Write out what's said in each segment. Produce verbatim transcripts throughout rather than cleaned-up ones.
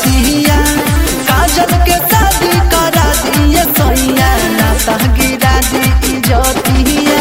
इजतिया काजल के शादी करा दिए सैया ना तह गिरा दी इजतिया।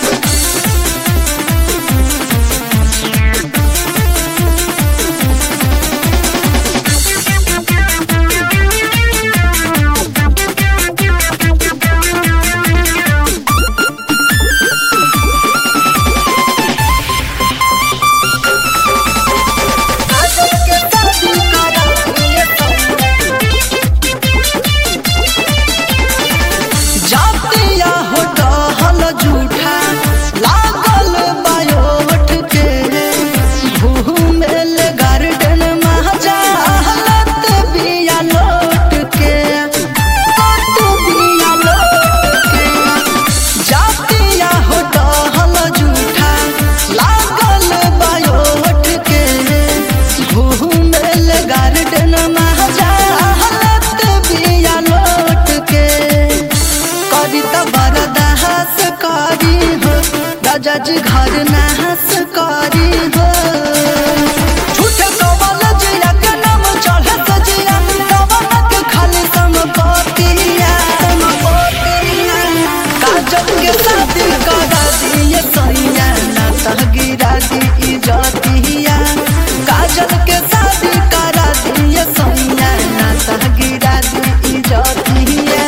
जज घर नहस करी हो झूठ कवल जिया के नाम चढ़े सजिया कवन के खाली संपत्तिया संपत्तिया काजल के शादी करा दिए सैया ना तह गिरा दी इजतिया काजल के शादी करा दिए सैया ना तह गिरा दी इजतिया।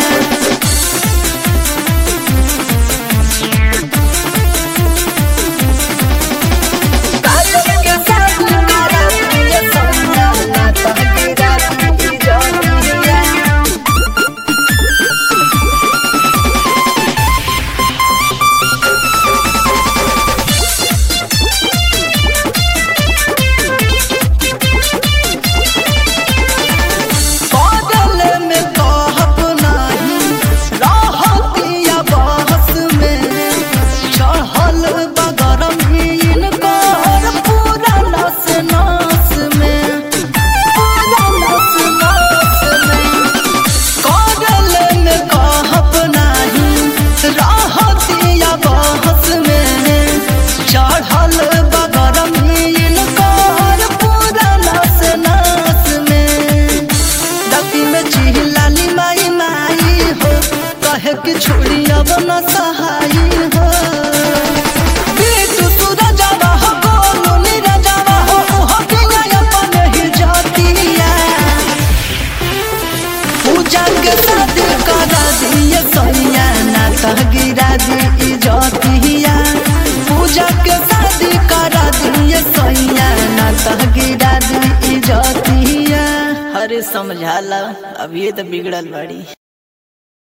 कि छोड़ी अब न सहाई हो बेटू सूरजवा हो गोलू नीरजवा हो हो पिया अपन ही जातिया पूजा के शादी करा दिए सैया ना तह गिरा दी इजतिया पूजा के शादी करा दिए सैया ना तह गिरा दी इजतिया। अरे समझाला अब ये तो बिगड़ल बड़ी।